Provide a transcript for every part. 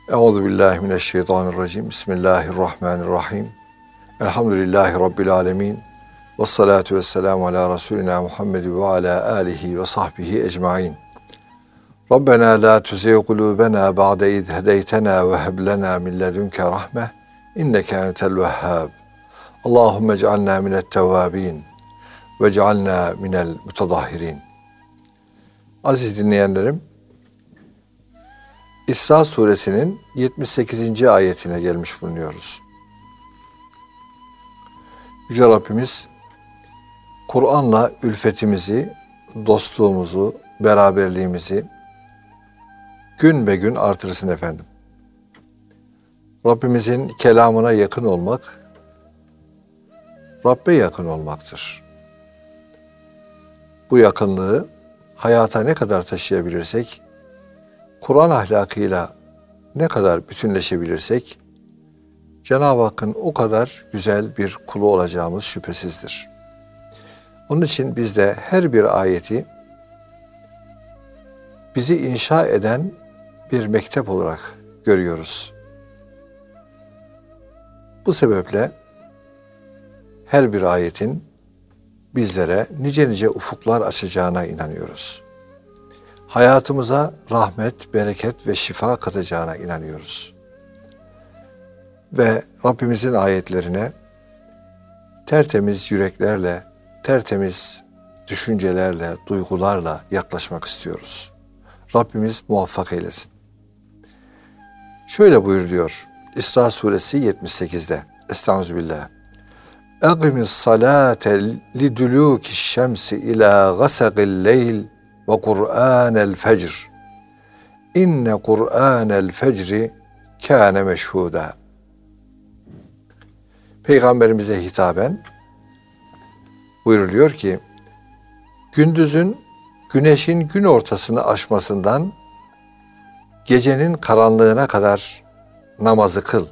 Euzubillahimineşşeytanirracim. Bismillahirrahmanirrahim. Elhamdülillahi Rabbil alemin. Vessalatu vesselamu ala Resulina Muhammed ve ala alihi ve sahbihi ecmain. Rabbena la tuzigh kulubena ba'de iz hedeytena ve heb lena min ledunke rahme inneke entel vehhab. Allahumme ec'alna minet tevvabin ve ec'alna minel mutadahhirin. Aziz dinleyenlerim, İsra suresinin 78. ayetine gelmiş bulunuyoruz. Yüce Rabbimiz Kur'an'la ülfetimizi, dostluğumuzu, beraberliğimizi gün be gün artırsın efendim. Rabbimizin kelamına yakın olmak, Rabbe yakın olmaktır. Bu yakınlığı hayata ne kadar taşıyabilirsek, Kur'an ahlakıyla ne kadar bütünleşebilirsek, Cenab-ı Hakk'ın o kadar güzel bir kulu olacağımız şüphesizdir. Onun için biz de her bir ayeti bizi inşa eden bir mektep olarak görüyoruz. Bu sebeple her bir ayetin bizlere nice nice ufuklar açacağına inanıyoruz. Hayatımıza rahmet, bereket ve şifa katacağına inanıyoruz. Ve Rabbimizin ayetlerine tertemiz yüreklerle, tertemiz düşüncelerle, duygularla yaklaşmak istiyoruz. Rabbimiz muvaffak eylesin. Şöyle buyuruyor İsra suresi 78'de. Estağfirullah. Eqimis salate liduluki şemsi ila gasaqil leyl ve Kur'anel fecr. İnne Kur'anel fecri kâne meşhûdâ. Peygamberimize hitaben buyuruluyor ki, gündüzün güneşin gün ortasını aşmasından gecenin karanlığına kadar namazı kıl.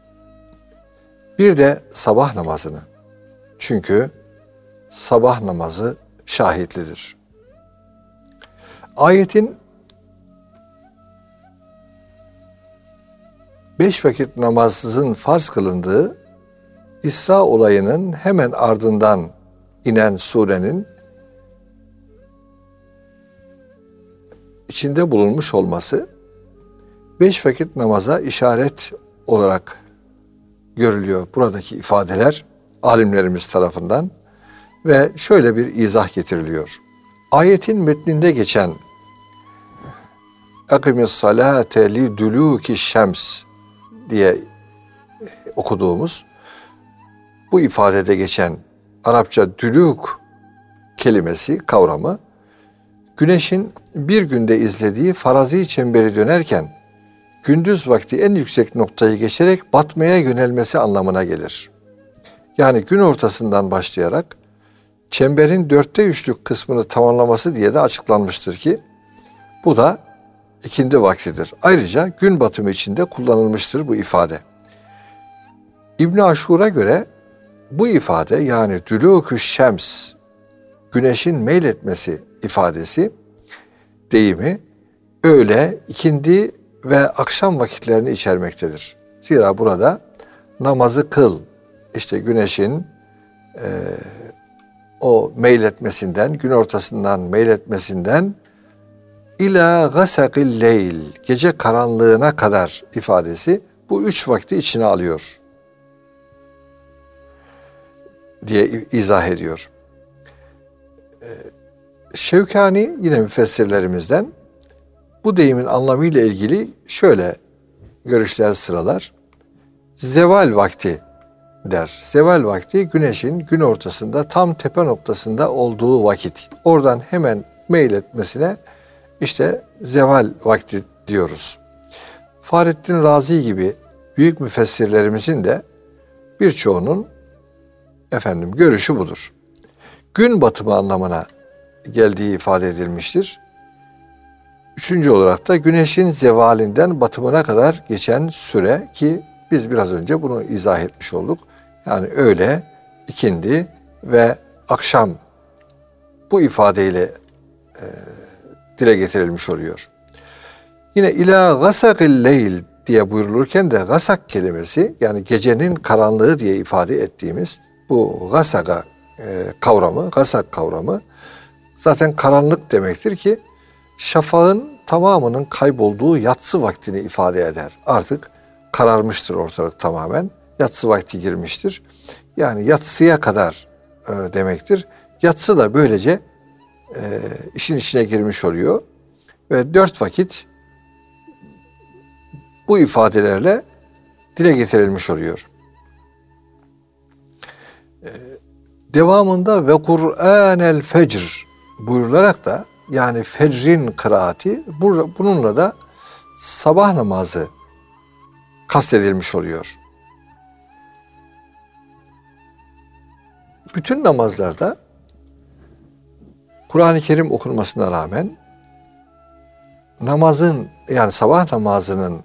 Bir de sabah namazını. Çünkü sabah namazı şahitlidir. Ayetin 5 vakit namazın farz kılındığı İsra olayının hemen ardından inen surenin içinde bulunmuş olması 5 vakit namaza işaret olarak görülüyor buradaki ifadeler alimlerimiz tarafından ve şöyle bir izah getiriliyor. Ayetin metninde geçen "Akimis salate li duluki şems" diye okuduğumuz bu ifadede geçen Arapça dülük kelimesi, kavramı güneşin bir günde izlediği farazi çemberi dönerken gündüz vakti en yüksek noktayı geçerek batmaya yönelmesi anlamına gelir. Yani gün ortasından başlayarak çemberin 3/4 kısmını tamamlaması diye de açıklanmıştır ki bu da ikindi vaktidir. Ayrıca gün batımı için de kullanılmıştır bu ifade. İbn Aşur'a göre bu ifade yani dülûkü şems, güneşin meyletmesi ifadesi, deyimi öğle, ikindi ve akşam vakitlerini içermektedir. Zira burada namazı kıl, işte güneşin o meyletmesinden, gün ortasından meyletmesinden ila gasaqil leyl, gece karanlığına kadar ifadesi bu 3 vakti içine alıyor diye izah ediyor. Şevkani yine müfessirlerimizden bu deyimin anlamıyla ilgili şöyle görüşler sıralar. Zeval vakti der. Zeval vakti güneşin gün ortasında tam tepe noktasında olduğu vakit. Oradan hemen meyletmesine işte zeval vakti diyoruz. Fahrettin Razi gibi büyük müfessirlerimizin de birçoğunun görüşü budur. Gün batımı anlamına geldiği ifade edilmiştir. Üçüncü olarak da güneşin zevalinden batımına kadar geçen süre ki biz biraz önce bunu izah etmiş olduk. Yani öğle, ikindi ve akşam bu ifadeyle dile getirilmiş oluyor. Yine ila gasaqil leyl diye buyurulurken de gasak kelimesi, yani gecenin karanlığı diye ifade ettiğimiz bu gasaka kavramı, gasak kavramı zaten karanlık demektir ki şafağın tamamının kaybolduğu yatsı vaktini ifade eder. Artık kararmıştır ortalık tamamen. Yatsı vakti girmiştir. Yani yatsıya kadar demektir. Yatsı da böylece işin içine girmiş oluyor. Ve 4 vakit bu ifadelerle dile getirilmiş oluyor. Devamında ve Kur'anel fecr buyurularak da, yani fecrin kıraati, bununla da sabah namazı kastedilmiş oluyor. Bütün namazlarda Kur'an-ı Kerim okunmasına rağmen namazın, yani sabah namazının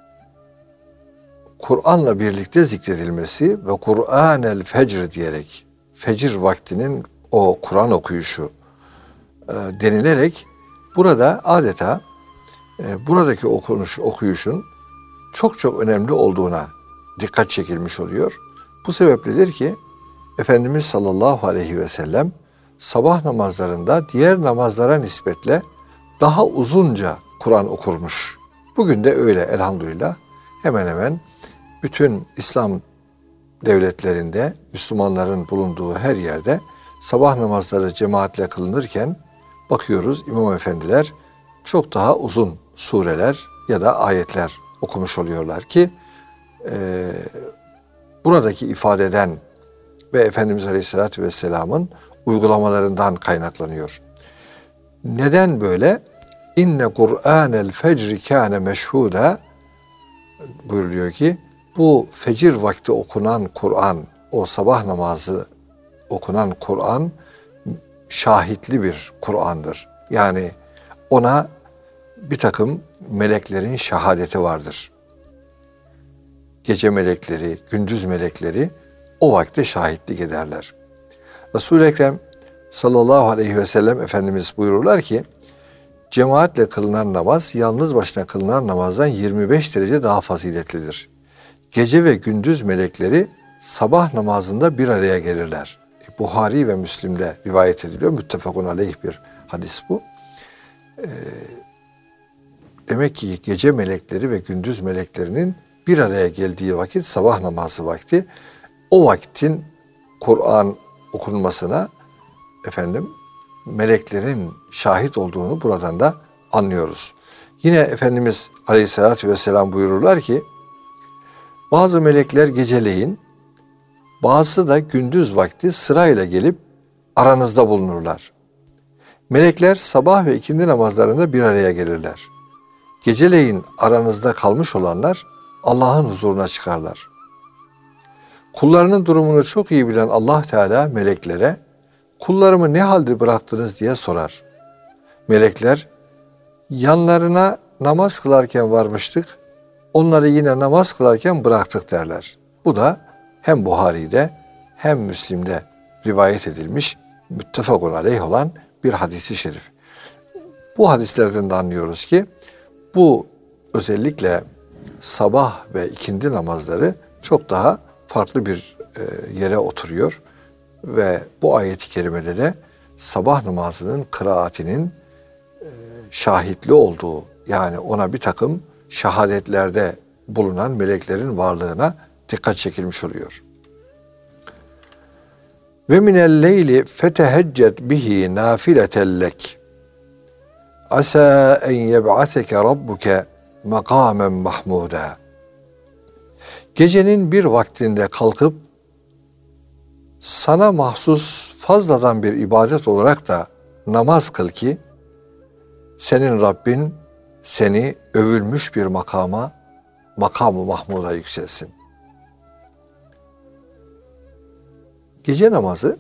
Kur'an'la birlikte zikredilmesi ve Kur'anel fecr diyerek fecir vaktinin o Kur'an okuyuşu denilerek burada adeta buradaki okuyuşun çok çok önemli olduğuna dikkat çekilmiş oluyor. Bu sebepledir ki Efendimiz sallallahu aleyhi ve sellem sabah namazlarında diğer namazlara nispetle daha uzunca Kur'an okurmuş. Bugün de öyle elhamdülillah. Hemen hemen bütün İslam devletlerinde, Müslümanların bulunduğu her yerde sabah namazları cemaatle kılınırken bakıyoruz imam efendiler çok daha uzun sureler ya da ayetler okumuş oluyorlar ki buradaki ifadeden ve Efendimiz Aleyhisselatü Vesselam'ın uygulamalarından kaynaklanıyor. Neden böyle? İnne Kur'anel fecri kâne meşhuda buyuruluyor ki bu fecir vakti okunan Kur'an, o sabah namazı okunan Kur'an şahitli bir Kur'an'dır. Yani ona bir takım meleklerin şehadeti vardır. Gece melekleri, gündüz melekleri o vakte şahitlik ederler. Resul-i Ekrem sallallahu aleyhi ve sellem Efendimiz buyururlar ki cemaatle kılınan namaz yalnız başına kılınan namazdan 25 derece daha faziletlidir. Gece ve gündüz melekleri sabah namazında bir araya gelirler. Buhari ve Müslim'de rivayet ediliyor. Müttefakun aleyh bir hadis bu. Demek ki gece melekleri ve gündüz meleklerinin bir araya geldiği vakit sabah namazı vakti. O vaktin Kur'an okunmasına meleklerin şahit olduğunu buradan da anlıyoruz. Yine Efendimiz Aleyhisselatü Vesselam buyururlar ki bazı melekler geceleyin, bazısı da gündüz vakti sırayla gelip aranızda bulunurlar. Melekler sabah ve ikindi namazlarında bir araya gelirler. Geceleyin aranızda kalmış olanlar Allah'ın huzuruna çıkarlar. Kullarının durumunu çok iyi bilen Allah Teala meleklere kullarımı ne halde bıraktınız diye sorar. Melekler yanlarına namaz kılarken varmıştık, onları yine namaz kılarken bıraktık derler. Bu da hem Buhari'de hem Müslim'de rivayet edilmiş müttefakun aleyh olan bir hadisi şerif. Bu hadislerden de anlıyoruz ki bu özellikle sabah ve ikindi namazları çok daha farklı bir yere oturuyor ve bu ayet-i kerimede de sabah namazının kıraatinin şahitli olduğu, yani ona bir takım şehadetlerde bulunan meleklerin varlığına dikkat çekilmiş oluyor. Ve minel leyli feteheccet bihi nafileten lek. Asa en yeb'aseke rabbuke makamen mahmuda. Gecenin bir vaktinde kalkıp sana mahsus fazladan bir ibadet olarak da namaz kıl ki senin Rabbin seni övülmüş bir makamı mahmuda yükselsin. Gece namazı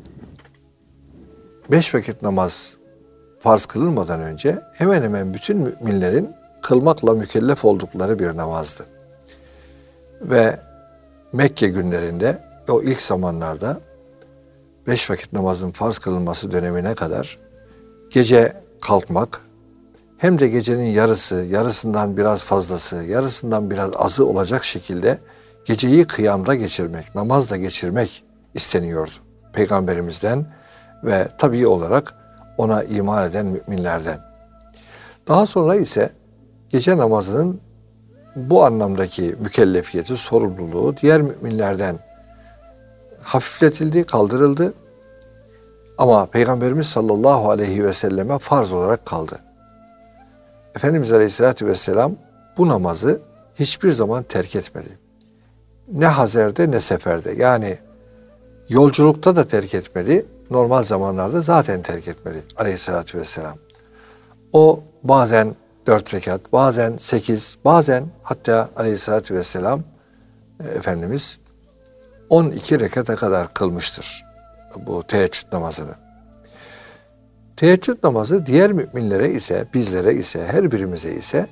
5 vakit namaz farz kılınmadan önce hemen hemen bütün müminlerin kılmakla mükellef oldukları bir namazdı. Ve Mekke günlerinde o ilk zamanlarda 5 vakit namazın farz kılınması dönemine kadar gece kalkmak, hem de gecenin yarısı, yarısından biraz fazlası, yarısından biraz azı olacak şekilde geceyi kıyamda geçirmek, namazla geçirmek isteniyordu Peygamberimizden ve tabii olarak ona iman eden müminlerden. Daha sonra ise gece namazının bu anlamdaki mükellefiyeti, sorumluluğu diğer müminlerden hafifletildi, kaldırıldı. Ama Peygamberimiz sallallahu aleyhi ve selleme farz olarak kaldı. Efendimiz aleyhissalatü vesselam bu namazı hiçbir zaman terk etmedi. Ne hazerde ne seferde. Yani yolculukta da terk etmedi. Normal zamanlarda zaten terk etmedi aleyhissalatü vesselam. O bazen 4 rekat, bazen 8, bazen hatta aleyhissalatü vesselam Efendimiz 12 rekata kadar kılmıştır bu teheccüd namazını. Teheccüd namazı diğer müminlere ise, bizlere ise, her birimize ise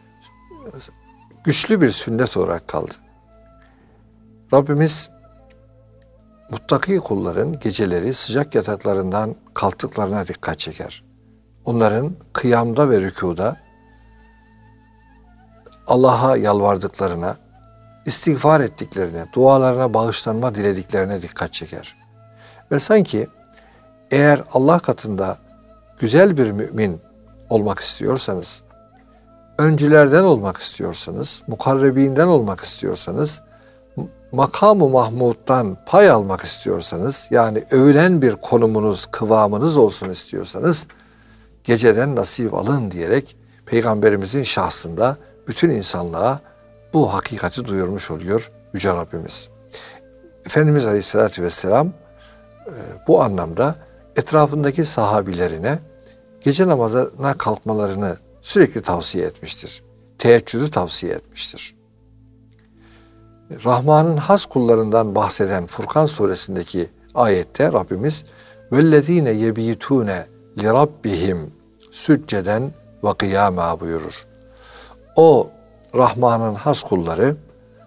güçlü bir sünnet olarak kaldı. Rabbimiz muttaki kulların geceleri sıcak yataklarından kalktıklarına dikkat çeker. Onların kıyamda ve rükuda Allah'a yalvardıklarına, istiğfar ettiklerine, dualarına bağışlanma dilediklerine dikkat çeker. Ve sanki eğer Allah katında güzel bir mümin olmak istiyorsanız, öncülerden olmak istiyorsanız, mukarrebinden olmak istiyorsanız, makam-ı mahmuddan pay almak istiyorsanız, yani övülen bir konumunuz, kıvamınız olsun istiyorsanız, geceden nasip alın diyerek Peygamberimizin şahsında bütün insanlığa bu hakikati duyurmuş oluyor Yüce Rabbimiz. Efendimiz Aleyhisselatü Vesselam bu anlamda etrafındaki sahabilerine gece namazına kalkmalarını sürekli tavsiye etmiştir. Teheccüdü tavsiye etmiştir. Rahman'ın has kullarından bahseden Furkan suresindeki ayette Rabbimiz وَالَّذ۪ينَ يَب۪يتُونَ لِرَبِّهِمْ sücceden ve kıyama buyurur. O Rahman'ın has kulları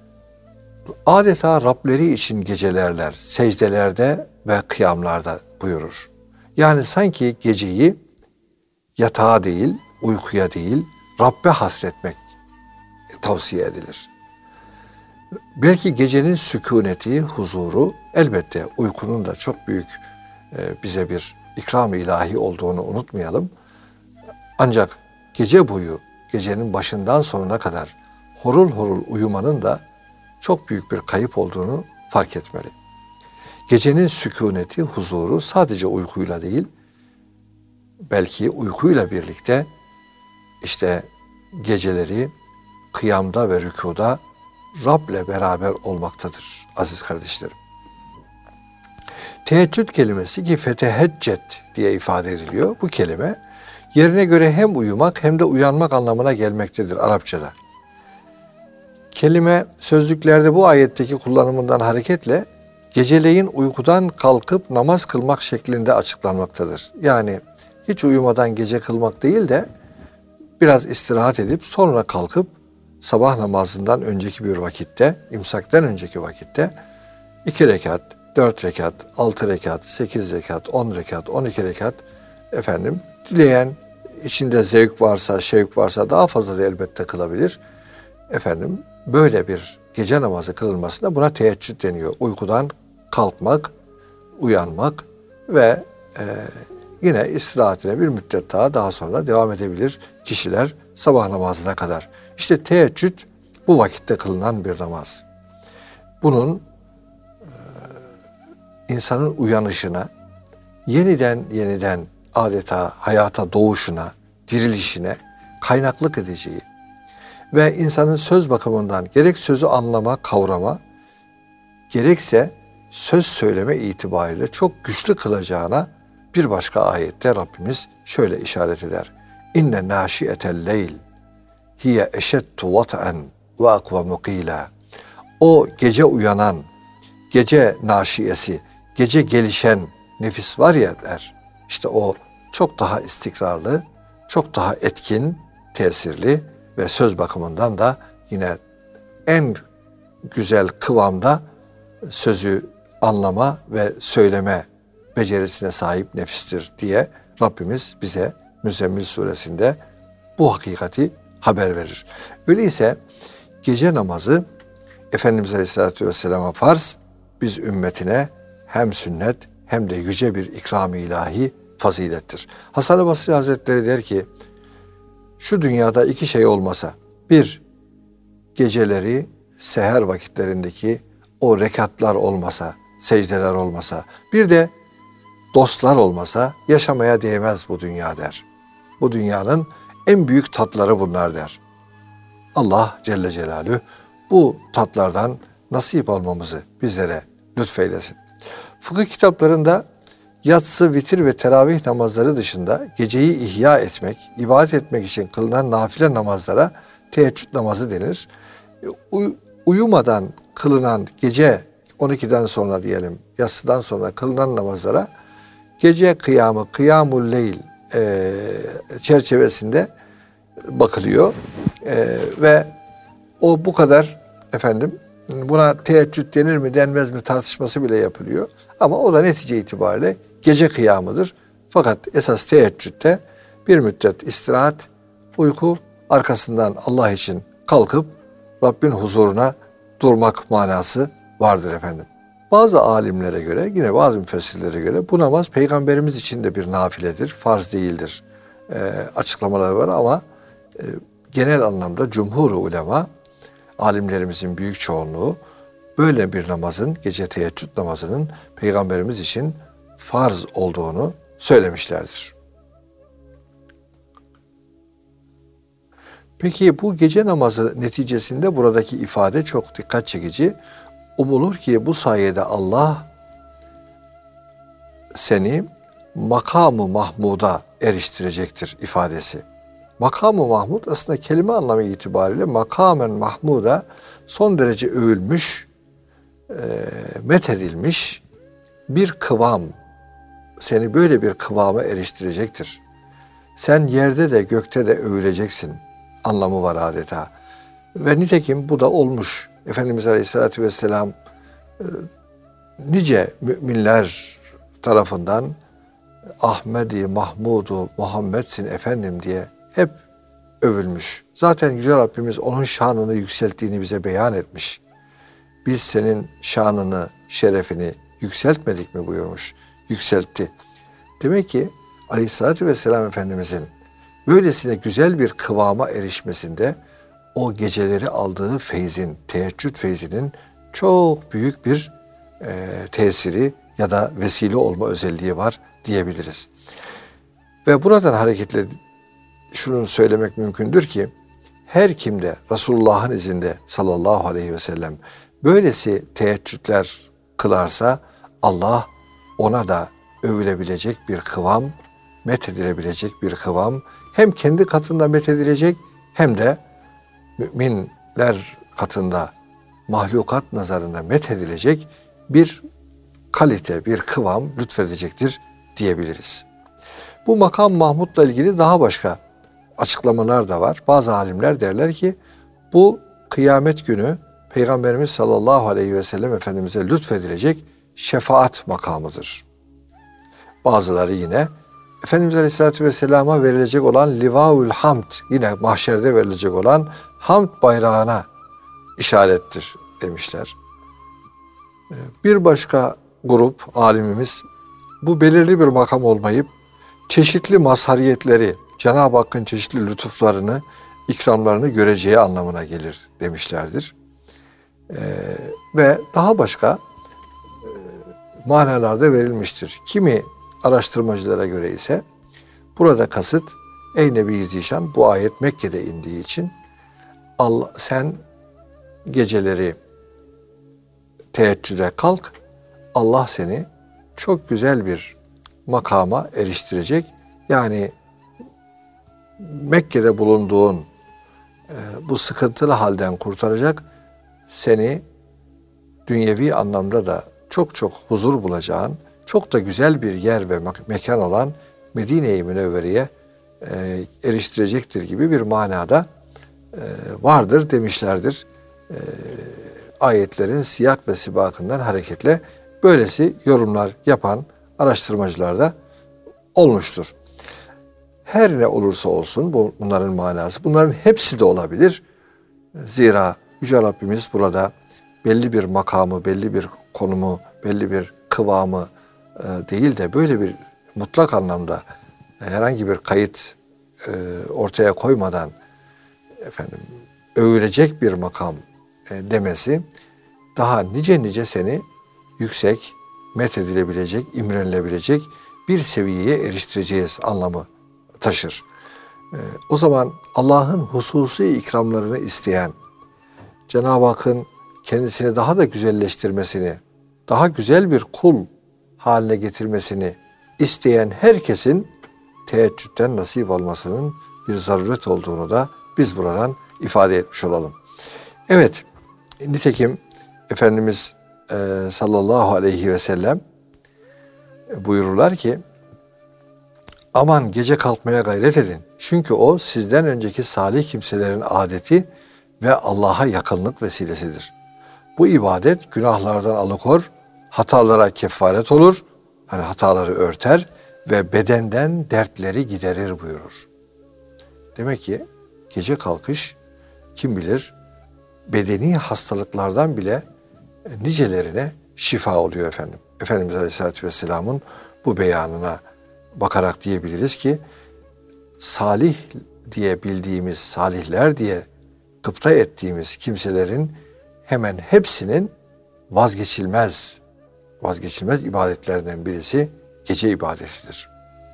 adeta Rableri için gecelerler, secdelerde ve kıyamlarda buyurur. Yani sanki geceyi yatağa değil, uykuya değil, Rabbe hasretmek tavsiye edilir. Belki gecenin sükuneti, huzuru, elbette uykunun da çok büyük bize bir ikram-ı ilahi olduğunu unutmayalım. Ancak gece boyu, gecenin başından sonuna kadar horul horul uyumanın da çok büyük bir kayıp olduğunu fark etmeli. Gecenin sükuneti, huzuru sadece uykuyla değil, belki uykuyla birlikte işte geceleri kıyamda ve rükuda Rab'le beraber olmaktadır aziz kardeşlerim. Teheccüd kelimesi ki feteheccet diye ifade ediliyor. Bu kelime yerine göre hem uyumak hem de uyanmak anlamına gelmektedir Arapçada. Kelime sözlüklerde bu ayetteki kullanımından hareketle geceleyin uykudan kalkıp namaz kılmak şeklinde açıklanmaktadır. Yani hiç uyumadan gece kılmak değil de biraz istirahat edip sonra kalkıp sabah namazından önceki bir vakitte, imsaktan önceki vakitte 2 rekat, 4 rekat, 6 rekat, 8 rekat, 10 rekat, 12 rekat dileyen içinde zevk varsa, şevk varsa daha fazla da elbette kılabilir. Böyle bir gece namazı kılınmasına buna teheccüd deniyor. Uykudan kalkmak, uyanmak ve yine istirahatine bir müddet daha sonra devam edebilir kişiler sabah namazına kadar. İşte teheccüd bu vakitte kılınan bir namaz. Bunun insanın uyanışına, yeniden adeta hayata doğuşuna, dirilişine kaynaklık edeceği ve insanın söz bakımından gerek sözü anlama, kavrama, gerekse söz söyleme itibariyle çok güçlü kılacağına bir başka ayette Rabbimiz şöyle işaret eder. İnne nâşiyetel leyl hiye eşeddu vat'en ve akvamu qîlâ. O gece uyanan, gece naşiyesi, gece gelişen nefis var ya der. İşte o çok daha istikrarlı, çok daha etkin, tesirli ve söz bakımından da yine en güzel kıvamda sözü anlama ve söyleme becerisine sahip nefistir diye Rabbimiz bize Müzzemmil suresinde bu hakikati haber verir. Öyleyse gece namazı Efendimiz Aleyhisselatü Vesselam'a farz, biz ümmetine hem sünnet hem de yüce bir ikram-ı ilahi fazilettir. Hasan-ı Basri Hazretleri der ki, şu dünyada iki şey olmasa, bir, geceleri seher vakitlerindeki o rekatlar olmasa, secdeler olmasa, bir de dostlar olmasa yaşamaya değmez bu dünya der. Bu dünyanın en büyük tatları bunlar der. Allah Celle Celaluhu bu tatlardan nasip almamızı bizlere lütfeylesin. Fıkıh kitaplarında yatsı, vitir ve teravih namazları dışında geceyi ihya etmek, ibadet etmek için kılınan nafile namazlara teheccüd namazı denir. Uyumadan kılınan gece 12'den sonra diyelim, yatsıdan sonra kılınan namazlara gece kıyamı, kıyamul leyl çerçevesinde bakılıyor. Ve o bu kadar buna teheccüd denir mi denmez mi tartışması bile yapılıyor. Ama o da netice itibariyle gece kıyamıdır. Fakat esas teheccüdde bir müddet istirahat, uyku, arkasından Allah için kalkıp Rabbin huzuruna durmak manası vardır efendim. Bazı alimlere göre, yine bazı müfessirlere göre bu namaz Peygamberimiz için de bir nafiledir, farz değildir açıklamaları var ama genel anlamda cumhur-u ulema, alimlerimizin büyük çoğunluğu böyle bir namazın, gece teheccüd namazının Peygamberimiz için farz olduğunu söylemişlerdir. Peki bu gece namazı neticesinde buradaki ifade çok dikkat çekici. Umulur ki bu sayede Allah seni makam-ı mahmuda eriştirecektir ifadesi. Makam-ı mahmud aslında kelime anlamı itibariyle makamen mahmuda son derece övülmüş, methedilmiş bir kıvam. Seni böyle bir kıvama eriştirecektir. Sen yerde de gökte de övüleceksin anlamı var adeta. Ve nitekim bu da olmuş. Efendimiz Aleyhisselatü Vesselam nice müminler tarafından Ahmedi, Mahmudu, Muhammedsin efendim diye hep övülmüş. Zaten Yüce Rabbimiz onun şanını yükselttiğini bize beyan etmiş. Biz senin şanını, şerefini yükseltmedik mi buyurmuş. Yükseltti. Demek ki Aleyhisselatü Vesselam Efendimizin böylesine güzel bir kıvama erişmesinde o geceleri aldığı feyzin, teheccüd feyzinin çok büyük bir tesiri ya da vesile olma özelliği var diyebiliriz. Ve buradan hareketle şunu söylemek mümkündür ki her kimde Resulullah'ın izinde sallallahu aleyhi ve sellem böylesi teheccüdler kılarsa Allah ona da övülebilecek bir kıvam, methedilebilecek bir kıvam hem kendi katında methedilecek hem de müminler katında mahlukat nazarında methedilecek bir kalite, bir kıvam lütfedecektir diyebiliriz. Bu makam Mahmud'la ilgili daha başka açıklamalar da var. Bazı alimler derler ki bu kıyamet günü Peygamberimiz sallallahu aleyhi ve sellem Efendimiz'e lütfedilecek şefaat makamıdır. Bazıları yine Efendimiz Aleyhisselatü Vesselam'a verilecek olan Livaul Hamd, yine mahşerde verilecek olan Hamd bayrağına işarettir demişler. Bir başka grup alimimiz bu belirli bir makam olmayıp çeşitli mazhariyetleri, Cenab-ı Hakk'ın çeşitli lütuflarını, ikramlarını göreceği anlamına gelir demişlerdir. Ve daha başka manalarda verilmiştir. Kimi araştırmacılara göre ise burada kasıt ey Nebi-i Zişan bu ayet Mekke'de indiği için Allah, sen geceleri teheccüde kalk, Allah seni çok güzel bir makama eriştirecek. Yani Mekke'de bulunduğun bu sıkıntılı halden kurtaracak, seni dünyevi anlamda da çok çok huzur bulacağın, çok da güzel bir yer ve mekan olan Medine-i Münevvere'ye eriştirecektir gibi bir manada vardır demişlerdir. Ayetlerin siyak ve sibakından hareketle böylesi yorumlar yapan araştırmacılar da olmuştur. Her ne olursa olsun bunların manası. Bunların hepsi de olabilir. Zira Yüce Rabbimiz burada belli bir makamı, belli bir konumu, belli bir kıvamı değil de böyle bir mutlak anlamda herhangi bir kayıt ortaya koymadan övülecek bir makam demesi daha nice seni yüksek, methedilebilecek, imrenilebilecek bir seviyeye eriştireceğiz anlamı taşır. O zaman Allah'ın hususi ikramlarını isteyen, Cenab-ı Hakk'ın kendisini daha da güzelleştirmesini, daha güzel bir kul haline getirmesini isteyen herkesin teheccüden nasip almasının bir zaruret olduğunu da biz buradan ifade etmiş olalım. Evet, nitekim Efendimiz sallallahu aleyhi ve sellem buyururlar ki, aman gece kalkmaya gayret edin. Çünkü o sizden önceki salih kimselerin adeti ve Allah'a yakınlık vesilesidir. Bu ibadet günahlardan alıkor, hatalara kefaret olur, hani hataları örter ve bedenden dertleri giderir buyurur. Demek ki gece kalkış kim bilir bedeni hastalıklardan bile nicelerine şifa oluyor efendim. Efendimiz Aleyhisselatü Vesselam'ın bu beyanına bakarak diyebiliriz ki salih diye bildiğimiz, salihler diye gıpta ettiğimiz kimselerin hemen hepsinin vazgeçilmez ibadetlerinden birisi gece ibadetidir.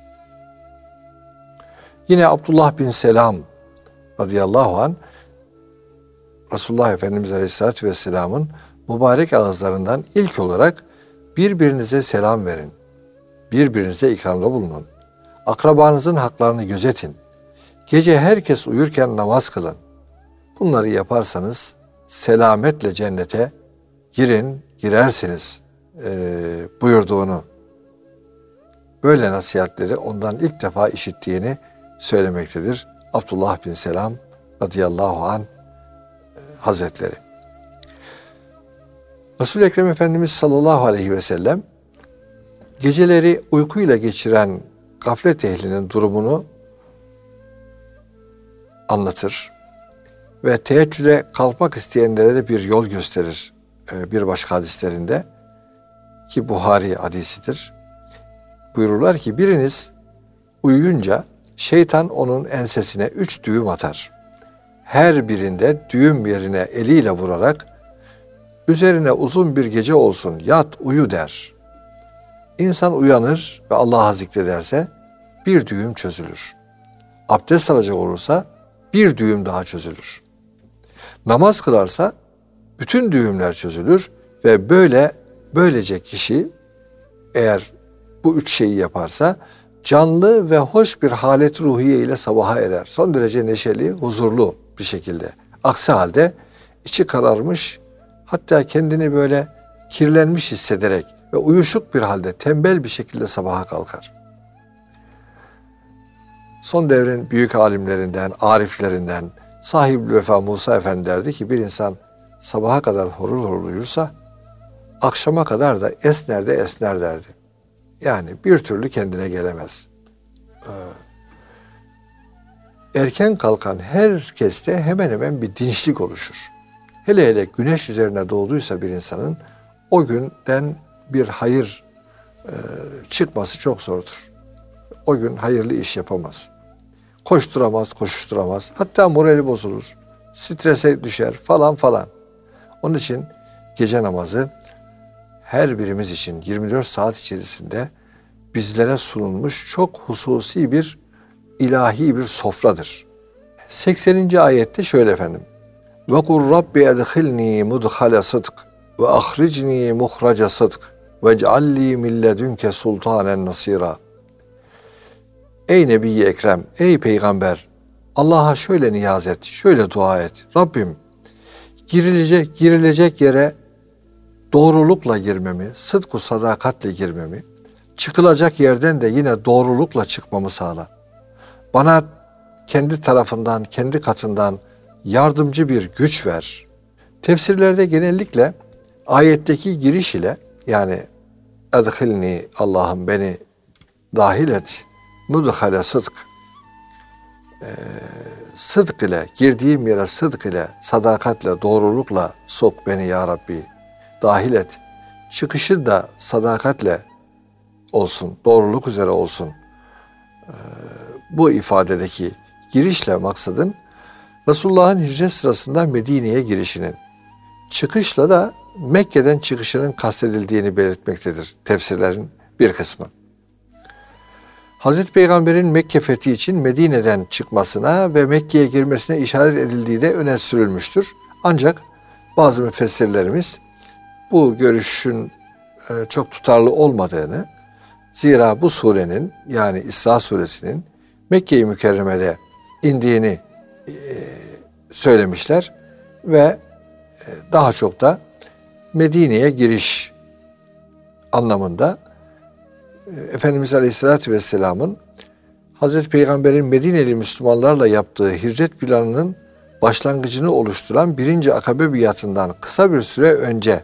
Yine Abdullah bin Selam radıyallahu anh Resulullah Efendimiz Aleyhisselatü Vesselam'ın mübarek ağızlarından ilk olarak birbirinize selam verin, birbirinize ikramda bulunun, akrabanızın haklarını gözetin, gece herkes uyurken namaz kılın. Bunları yaparsanız selametle cennete girersiniz buyurduğunu, böyle nasihatleri ondan ilk defa işittiğini söylemektedir Abdullah bin Selam radıyallahu anh Hazretleri. Resul-i Ekrem Efendimiz sallallahu aleyhi ve sellem geceleri uykuyla geçiren gaflet ehlinin durumunu anlatır ve teheccüde kalkmak isteyenlere de bir yol gösterir bir başka hadislerinde, ki Buhari hadisidir. Buyururlar ki biriniz uyuyunca şeytan onun ensesine 3 düğüm atar. Her birinde düğüm yerine eliyle vurarak üzerine uzun bir gece olsun yat uyu der. İnsan uyanır ve Allah'a zikrederse bir düğüm çözülür. Abdest alacak olursa bir düğüm daha çözülür. Namaz kılarsa bütün düğümler çözülür ve böylece kişi eğer bu 3 şeyi yaparsa canlı ve hoş bir halet ruhiye ile sabaha erer. Son derece neşeli, huzurlu bir şekilde. Aksi halde içi kararmış, hatta kendini böyle kirlenmiş hissederek ve uyuşuk bir halde tembel bir şekilde sabaha kalkar. Son devrin büyük alimlerinden, ariflerinden Sahib-i Vefa Musa Efendi derdi ki bir insan sabaha kadar horul horul uyursa akşama kadar da esner derdi. Yani bir türlü kendine gelemez. Erken kalkan herkeste hemen hemen bir dinçlik oluşur. Hele güneş üzerine doğduysa bir insanın o günden bir hayır çıkması çok zordur. O gün hayırlı iş yapamaz. Koşturamaz, koşuşturamaz. Hatta morali bozulur. Strese düşer falan. Onun için gece namazı her birimiz için 24 saat içerisinde bizlere sunulmuş çok hususi bir ilahi bir sofradır. 80. ayette şöyle efendim. Ve kur Rabbi edkhilni mudhale sıdk ve ahricni muhraca sıdk ve cealli min ledünke sultanen nasira. Ey Nebi-i Ekrem, ey Peygamber, Allah'a şöyle niyaz et, şöyle dua et. Rabbim, girilecek yere doğrulukla girmemi, sıdku sadakatle girmemi, çıkılacak yerden de yine doğrulukla çıkmamı sağla. Bana kendi tarafından, kendi katından yardımcı bir güç ver. Tefsirlerde genellikle ayetteki giriş ile, yani edhilni, Allah'ım beni dahil et, mudhale sıdk, sıdk ile, girdiğim yere sıdk ile, sadakatle, doğrulukla sok beni ya Rabbi, dahil et. Çıkışı da sadakatle olsun, doğruluk üzere olsun. Bu ifadedeki girişle maksadın Resulullah'ın hicret sırasında Medine'ye girişinin, çıkışla da Mekke'den çıkışının kastedildiğini belirtmektedir tefsirlerin bir kısmı. Hazreti Peygamber'in Mekke fethi için Medine'den çıkmasına ve Mekke'ye girmesine işaret edildiği de öne sürülmüştür. Ancak bazı müfessirlerimiz bu görüşün çok tutarlı olmadığını, zira bu surenin yani İsra suresinin Mekke-i Mükerreme'de indiğini söylemişler ve daha çok da Medine'ye giriş anlamında Efendimiz Aleyhisselatü Vesselam'ın Hazreti Peygamber'in Medineli Müslümanlarla yaptığı hicret planının başlangıcını oluşturan 1. Akabe biatından kısa bir süre önce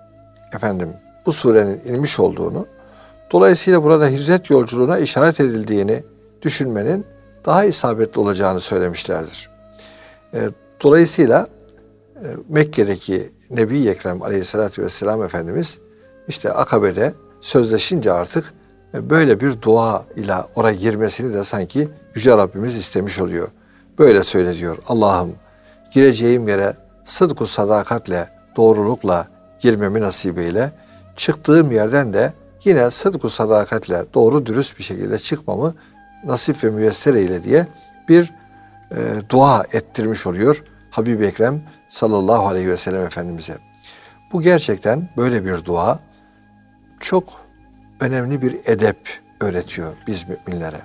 bu surenin inmiş olduğunu, dolayısıyla burada hicret yolculuğuna işaret edildiğini düşünmenin daha isabetli olacağını söylemişlerdir. Dolayısıyla Mekke'deki Nebi-i Ekrem Aleyhisselatü Vesselam Efendimiz işte Akabe'de sözleşince artık böyle bir dua ile oraya girmesini de sanki Yüce Rabbimiz istemiş oluyor. Böyle söyle diyor. Allah'ım gireceğim yere sıdku sadakatle, doğrulukla girmemi nasip eyle. Çıktığım yerden de yine sıdku sadakatle, doğru dürüst bir şekilde çıkmamı nasip ve müyesser eyle diye bir dua ettirmiş oluyor Habib-i Ekrem sallallahu aleyhi ve sellem Efendimiz'e. Bu gerçekten böyle bir dua çok önemli bir edep öğretiyor biz müminlere.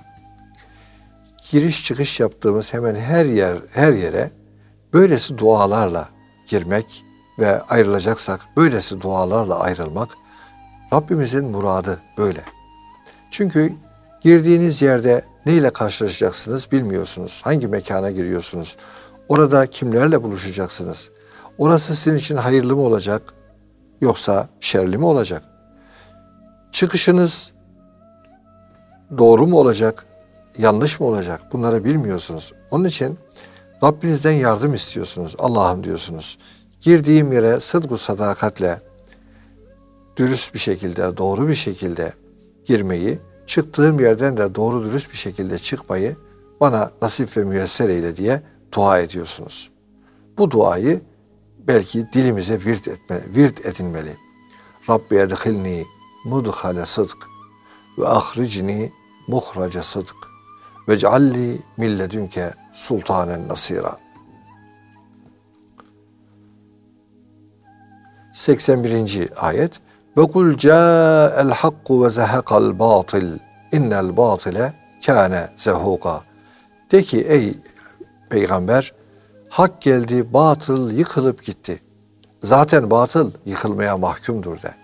Giriş çıkış yaptığımız hemen her yere böylesi dualarla girmek ve ayrılacaksak böylesi dualarla ayrılmak Rabbimizin muradı böyle. Çünkü girdiğiniz yerde neyle karşılaşacaksınız bilmiyorsunuz. Hangi mekana giriyorsunuz? Orada kimlerle buluşacaksınız? Orası sizin için hayırlı mı olacak yoksa şerli mi olacak? Çıkışınız doğru mu olacak, yanlış mı olacak? Bunları bilmiyorsunuz. Onun için Rabbinizden yardım istiyorsunuz. Allah'ım diyorsunuz. Girdiğim yere sıdku sadakatle, dürüst bir şekilde, doğru bir şekilde girmeyi, çıktığım yerden de doğru dürüst bir şekilde çıkmayı bana nasip ve müyesser eyle diye dua ediyorsunuz. Bu duayı belki dilimize virt edinmeli. Rabbi edhilni mudhale sıdk ve ahricni muhraca sıdk ve cealli min ledünke sultanen nasira. 81. ayet. Ve kul ca'el hakku ve zehekal batil innel batile kâne zehuka. De ki ey peygamber, hak geldi, batıl yıkılıp gitti. Zaten batıl yıkılmaya mahkumdur de.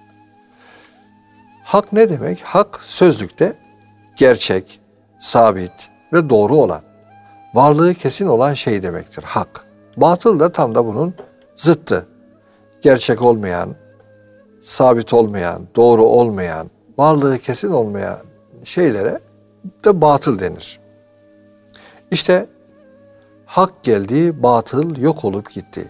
Hak ne demek? Hak sözlükte gerçek, sabit ve doğru olan, varlığı kesin olan şey demektir hak. Batıl da tam da bunun zıttı. Gerçek olmayan, sabit olmayan, doğru olmayan, varlığı kesin olmayan şeylere de batıl denir. İşte hak geldi, batıl yok olup gitti.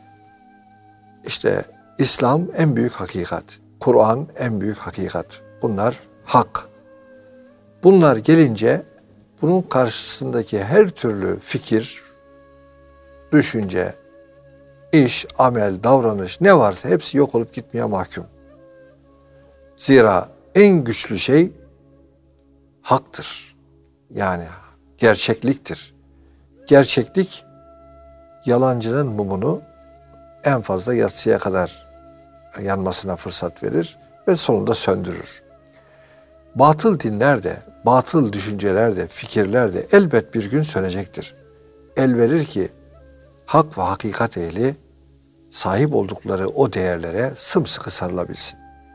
İşte İslam en büyük hakikat, Kur'an en büyük hakikat. Bunlar hak. Bunlar gelince bunun karşısındaki her türlü fikir, düşünce, iş, amel, davranış ne varsa hepsi yok olup gitmeye mahkum. Zira en güçlü şey haktır. Yani gerçekliktir. Gerçeklik yalancının mumunu en fazla yatsıya kadar yanmasına fırsat verir ve sonunda söndürür. Batıl dinler de, batıl düşünceler de, fikirler de elbet bir gün sönecektir. El verir ki hak ve hakikat ehli sahip oldukları o değerlere sımsıkı sarılabilsin.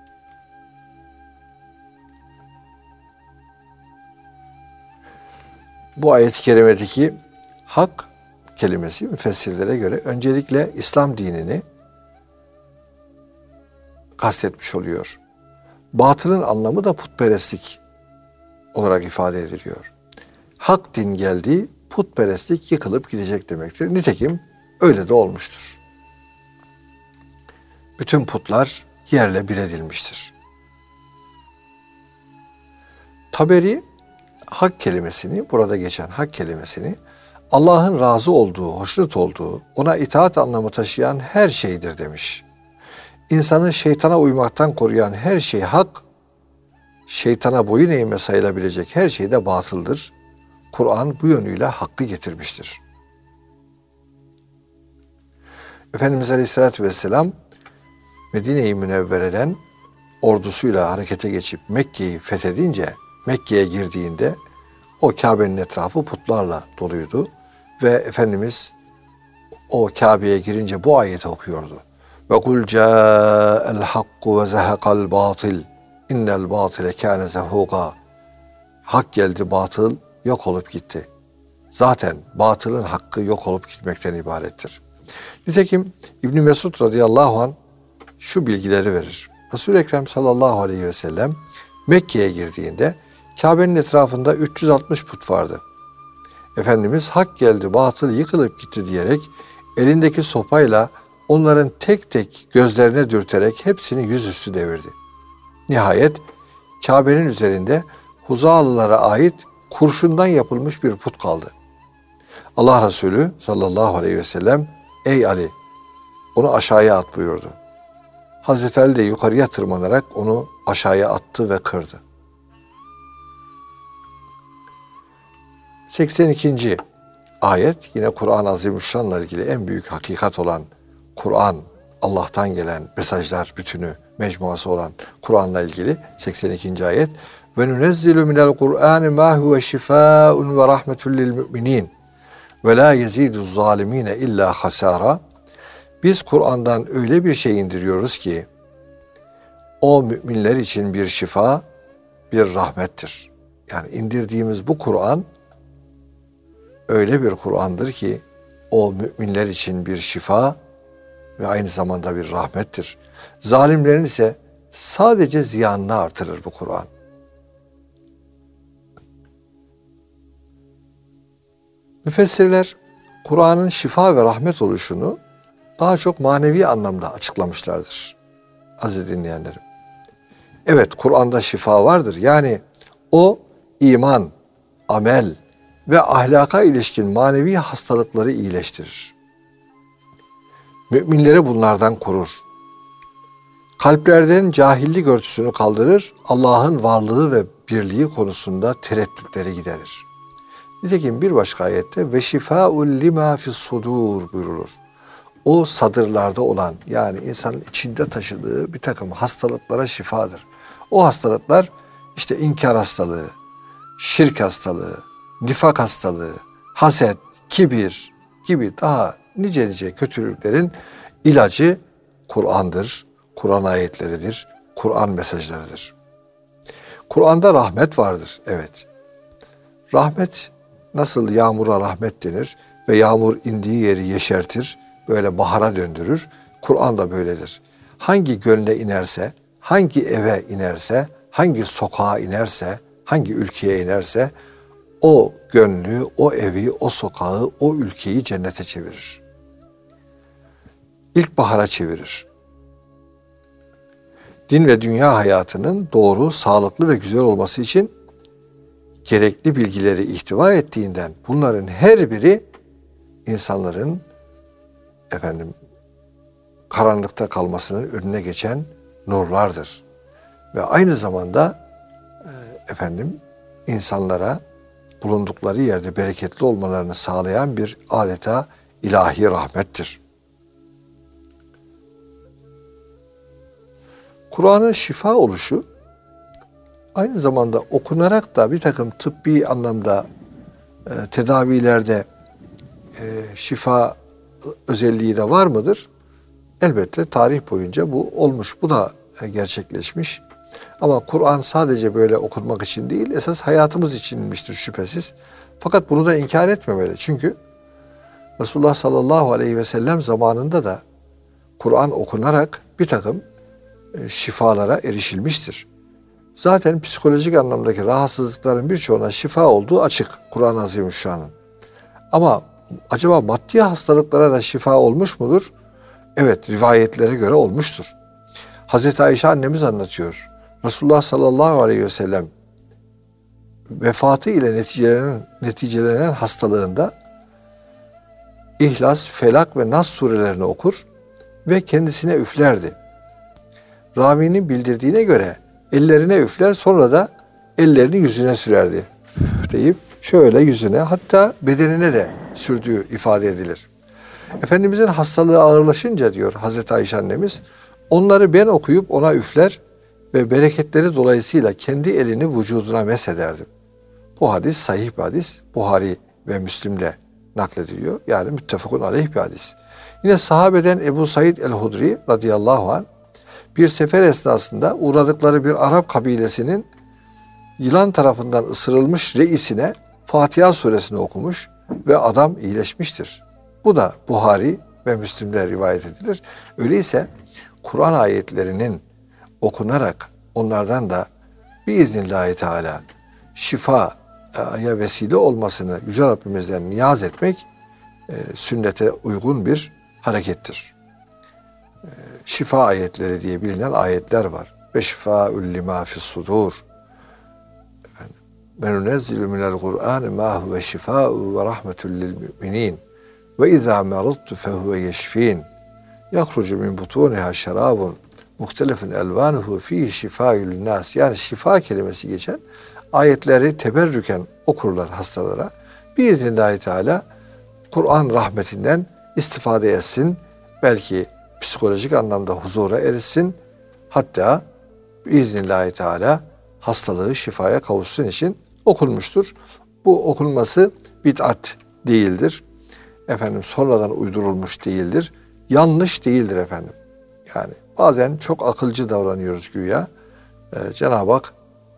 Bu ayet-i kerimedeki hak kelimesi müfessirlere göre öncelikle İslam dinini kastetmiş oluyor. Batılın anlamı da putperestlik olarak ifade ediliyor. Hak din geldi, putperestlik yıkılıp gidecek demektir. Nitekim öyle de olmuştur. Bütün putlar yerle bir edilmiştir. Taberi hak kelimesini, burada geçen hak kelimesini Allah'ın razı olduğu, hoşnut olduğu, ona itaat anlamı taşıyan her şeydir demiş. İnsanı şeytana uymaktan koruyan her şey hak, şeytana boyun eğme sayılabilecek her şey de batıldır. Kur'an bu yönüyle hakkı getirmiştir. Efendimiz Aleyhisselatü Vesselam Medine-i Münevvere'den ordusuyla harekete geçip Mekke'yi fethedince, Mekke'ye girdiğinde o Kabe'nin etrafı putlarla doluydu ve Efendimiz o Kabe'ye girince bu ayeti okuyordu. Ve kul ca'el hakku ve zehekal batil innel batile kâne zehuqa. Hak geldi, batıl yok olup gitti. Zaten batılın hakkı yok olup gitmekten ibarettir. Nitekim İbn Mesud radıyallahu anh şu bilgileri verir. Resul-i Ekrem sallallahu aleyhi ve sellem Mekke'ye girdiğinde Kabe'nin etrafında 360 put vardı. Efendimiz hak geldi, batıl yıkılıp gitti diyerek elindeki sopayla onların tek tek gözlerine dürterek hepsini yüzüstü devirdi. Nihayet Kabe'nin üzerinde Huzalılara ait kurşundan yapılmış bir put kaldı. Allah Resulü sallallahu aleyhi ve sellem ey Ali onu aşağıya at buyurdu. Hazreti Ali de yukarıya tırmanarak onu aşağıya attı ve kırdı. 82. ayet yine Kur'an-ı Azimüşşan'la ilgili en büyük hakikat olan Kur'an, Allah'tan gelen mesajlar bütünü, mecmuası olan Kur'an'la ilgili 82. ayet. Ve nunezzilu minel Kur'an ma huve şifaun ve rahmetun lil müminin ve la yeziduz zalimine illa hasara. Biz Kur'an'dan öyle bir şey indiriyoruz ki o müminler için bir şifa, bir rahmettir. Yani indirdiğimiz bu Kur'an öyle bir Kur'an'dır ki o müminler için bir şifa ve aynı zamanda bir rahmettir. Zalimlerin ise sadece ziyanını artırır bu Kur'an. Müfessirler Kur'an'ın şifa ve rahmet oluşunu daha çok manevi anlamda açıklamışlardır. Aziz dinleyenlerim. Evet, Kur'an'da şifa vardır. Yani o iman, amel ve ahlaka ilişkin manevi hastalıkları iyileştirir. Müminleri bunlardan korur. Kalplerden cahillik örtüsünü kaldırır, Allah'ın varlığı ve birliği konusunda tereddütleri giderir. Nitekim bir başka ayette ve şifaul lima fis sudur buyurulur. O sadırlarda olan yani insanın içinde taşıdığı bir takım hastalıklara şifadır. O hastalıklar işte inkar hastalığı, şirk hastalığı, nifak hastalığı, haset, kibir gibi daha nice kötülüklerin ilacı Kur'an'dır, Kur'an ayetleridir, Kur'an mesajlarıdır. Kur'an'da rahmet vardır, evet. Rahmet nasıl yağmura rahmet denir ve yağmur indiği yeri yeşertir, böyle bahara döndürür. Kur'an da böyledir. Hangi gönle inerse, hangi eve inerse, hangi sokağa inerse, hangi ülkeye inerse o gönlü, o evi, o sokağı, o ülkeyi cennete çevirir. İlkbahara çevirir. Din ve dünya hayatının doğru, sağlıklı ve güzel olması için gerekli bilgileri ihtiva ettiğinden bunların her biri insanların karanlıkta kalmasının önüne geçen nurlardır. Ve aynı zamanda insanlara bulundukları yerde bereketli olmalarını sağlayan bir adeta ilahi rahmettir. Kur'an'ın şifa oluşu aynı zamanda okunarak da bir takım tıbbi anlamda tedavilerde şifa özelliği de var mıdır? Elbette tarih boyunca bu olmuş, bu da gerçekleşmiş. Ama Kur'an sadece böyle okunmak için değil, esas hayatımız için inmiştir şüphesiz. Fakat bunu da inkar etmemeli. Çünkü Resulullah sallallahu aleyhi ve sellem zamanında da Kur'an okunarak bir takım şifalara erişilmiştir. Zaten psikolojik anlamdaki rahatsızlıkların birçoğuna şifa olduğu açık Kur'an-ı Azimüşşan'ın. Ama acaba maddi hastalıklara da şifa olmuş mudur? Evet, rivayetlere göre olmuştur. Hazreti Ayşe annemiz anlatıyor. Resulullah sallallahu aleyhi ve sellem vefatı ile neticelenen hastalığında İhlas, Felak ve Nas surelerini okur ve kendisine üflerdi. Ravinin bildirdiğine göre ellerine üfler, sonra da ellerini yüzüne sürerdi deyip şöyle yüzüne, hatta bedenine de sürdüğü ifade edilir. Efendimizin hastalığı ağırlaşınca diyor Hazreti Ayşe annemiz, onları ben okuyup ona üfler ve bereketleri dolayısıyla kendi elini vücuduna mesederdim. Bu hadis sahih bir hadis. Buhari ve Müslim'de naklediliyor. Yani müttefakun aleyh bir hadis. Yine sahabeden Ebu Said el-Hudri radıyallahu anh bir sefer esnasında uğradıkları bir Arap kabilesinin yılan tarafından ısırılmış reisine Fatiha suresini okumuş ve adam iyileşmiştir. Bu da Buhari ve Müslim'de rivayet edilir. Öyleyse Kur'an ayetlerinin okunarak onlardan da biiznillahü teala şifaya vesile olmasını Yüce Rabbimizden niyaz etmek sünnete uygun bir harekettir. Şifa ayetleri diye bilinen ayetler var. Ve şifâ'ül limâ fissudur. Men nunezzilu minel Kur'an ma huve şifâ'u ve rahmetun lil mü'minin. Ve izâ meridtu fehuve yeşfîn. Yahrucu min butûniha şerâbun muhtelifun elvânuhu fîhi şifâ'ül linnâs. Yani şifa kelimesi geçen ayetleri teberrüken okurlar hastalara. Biiznillahü teala Kur'an rahmetinden istifade etsin. Belki psikolojik anlamda huzura erişsin. Hatta biiznillahü teala hastalığı şifaya kavuşsun için okunmuştur. Bu okunması bid'at değildir. Efendim sonradan uydurulmuş değildir. Yanlış değildir efendim. Yani bazen çok akılcı davranıyoruz güya. Cenab-ı Hak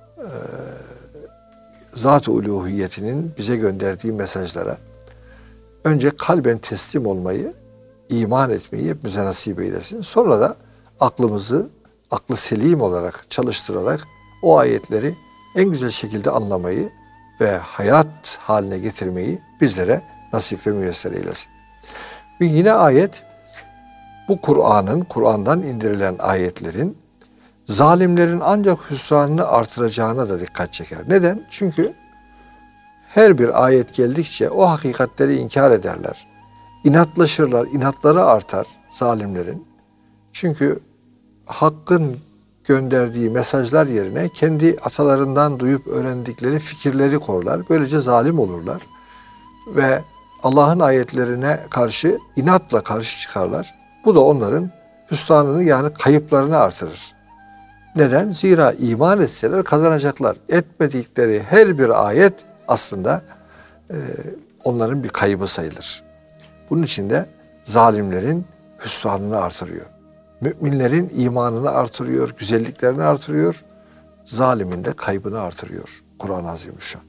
zat-ı uluhiyetinin bize gönderdiği mesajlara önce kalben teslim olmayı, iman etmeyi hepimize nasip eylesin. Sonra da aklımızı, aklı selim olarak çalıştırarak o ayetleri en güzel şekilde anlamayı ve hayat haline getirmeyi bizlere nasip ve müyesser eylesin. Ve yine ayet, bu Kur'an'dan indirilen ayetlerin zalimlerin ancak hüsranını artıracağına da dikkat çeker. Neden? Çünkü her bir ayet geldikçe o hakikatleri inkar ederler. İnatlaşırlar, inatları artar zalimlerin. Çünkü hakkın gönderdiği mesajlar yerine kendi atalarından duyup öğrendikleri fikirleri korlar. Böylece zalim olurlar. Ve Allah'ın ayetlerine karşı inatla karşı çıkarlar. Bu da onların hüsranını, yani kayıplarını artırır. Neden? Zira iman etseler kazanacaklar. Etmedikleri her bir ayet aslında onların bir kaybı sayılır. Bunun için de zalimlerin hüsranını artırıyor. Müminlerin imanını artırıyor, güzelliklerini artırıyor. Zalimin de kaybını artırıyor. Kur'an-ı Azimüşşan.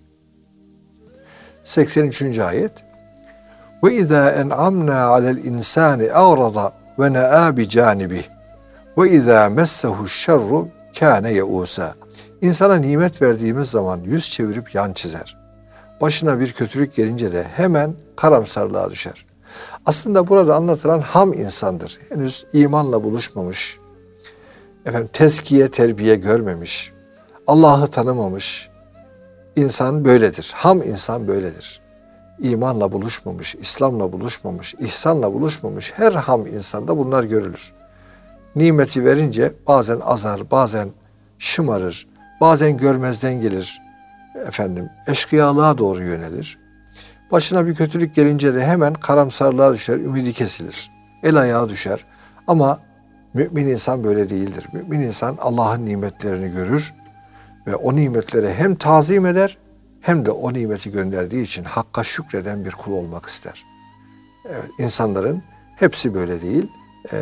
83. ayet. Ve izâ en'amnâ alel insâni avrada ve ne'â bi cânibih ve izâ messehu şerru kâne yeûsâ. İnsana nimet verdiğimiz zaman yüz çevirip yan çizer. Başına bir kötülük gelince de hemen karamsarlığa düşer. Aslında burada anlatılan ham insandır. Henüz imanla buluşmamış, tezkiye, terbiye görmemiş, Allah'ı tanımamış insan böyledir. Ham insan böyledir. İmanla buluşmamış, İslam'la buluşmamış, ihsanla buluşmamış her ham insanda bunlar görülür. Nimeti verince bazen azar, bazen şımarır, bazen görmezden gelir, eşkıyalığa doğru yönelir. Başına bir kötülük gelince de hemen karamsarlığa düşer, ümidi kesilir, el ayağa düşer. Ama mümin insan böyle değildir. Mümin insan Allah'ın nimetlerini görür ve o nimetleri hem tazim eder hem de o nimeti gönderdiği için Hakk'a şükreden bir kul olmak ister. Evet, insanların hepsi böyle değil.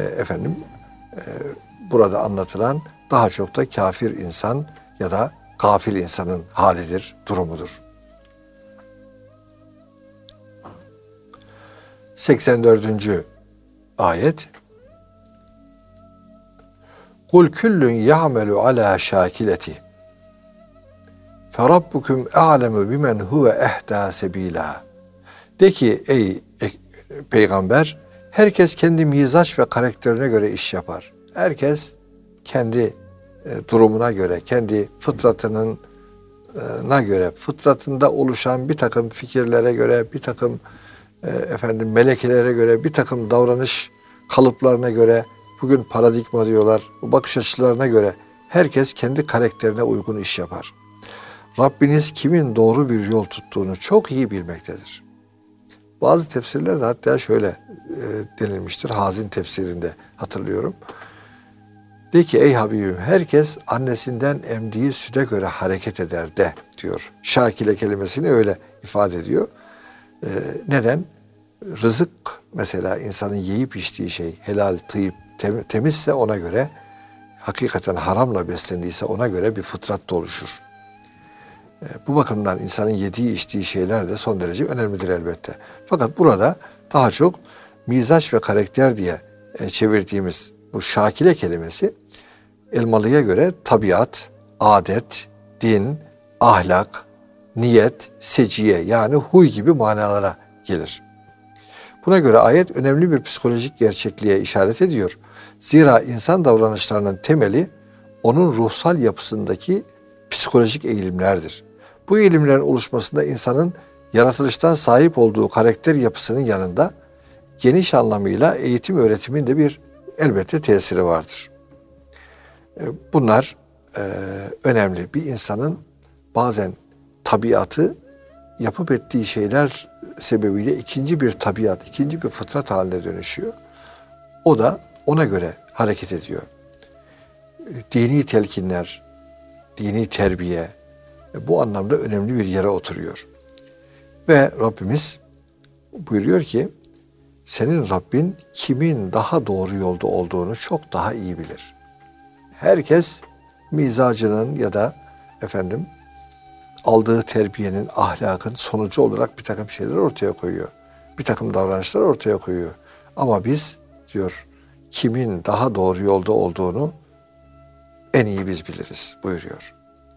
Burada anlatılan daha çok da kafir insan ya da gafil insanın halidir, durumudur. 84. ayet. Kul kullun ya'melu ala şakileti. Ferabbukum a'lemu bimen huve ehda sebila. De ki ey peygamber, herkes kendi mizaç ve karakterine göre iş yapar. Herkes kendi durumuna göre, kendi fıtratına göre, fıtratında oluşan bir takım fikirlere göre, bir takım melekelere göre, bir takım davranış kalıplarına göre, bugün paradigma diyorlar, bu bakış açılarına göre herkes kendi karakterine uygun iş yapar. Rabbiniz kimin doğru bir yol tuttuğunu çok iyi bilmektedir. Bazı tefsirlerde hatta şöyle denilmiştir, Hazin tefsirinde hatırlıyorum. De ki ey Habibim, herkes annesinden emdiği süte göre hareket eder de diyor. Şakile kelimesini öyle ifade ediyor. Neden? Rızık mesela insanın yiyip içtiği şey helal, tıyıp, temizse ona göre, hakikaten haramla beslendiyse ona göre bir fıtrat da oluşur. Bu bakımdan insanın yediği içtiği şeyler de son derece önemlidir elbette. Fakat burada daha çok mizaç ve karakter diye çevirdiğimiz bu şakile kelimesi Elmalı'ya göre tabiat, adet, din, ahlak, niyet, seciye yani huy gibi manalara gelir. Buna göre ayet önemli bir psikolojik gerçekliğe işaret ediyor. Zira insan davranışlarının temeli onun ruhsal yapısındaki psikolojik eğilimlerdir. Bu eğilimlerin oluşmasında insanın yaratılıştan sahip olduğu karakter yapısının yanında geniş anlamıyla eğitim öğretimin de bir elbette tesiri vardır. Bunlar önemli. Bir insanın bazen tabiatı yapıp ettiği şeyler sebebiyle ikinci bir tabiat, ikinci bir fıtrat haline dönüşüyor. O da ona göre hareket ediyor. Dini telkinler, dini terbiye bu anlamda önemli bir yere oturuyor. Ve Rabbimiz buyuruyor ki, senin Rabbin kimin daha doğru yolda olduğunu çok daha iyi bilir. Herkes mizacının ya da aldığı terbiyenin, ahlakın sonucu olarak bir takım şeyler ortaya koyuyor. Bir takım davranışlar ortaya koyuyor. Ama biz diyor kimin daha doğru yolda olduğunu en iyi biz biliriz buyuruyor.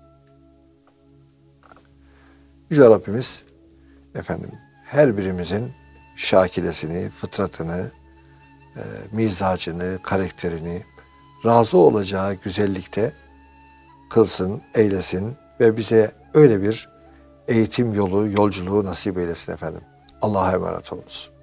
Yüce Rabbimiz her birimizin şakilesini, fıtratını, mizacını, karakterini razı olacağı güzellikte kılsın, eylesin ve bize öyle bir eğitim yolculuğu nasip eylesin efendim. Allah'a emanet olunuz.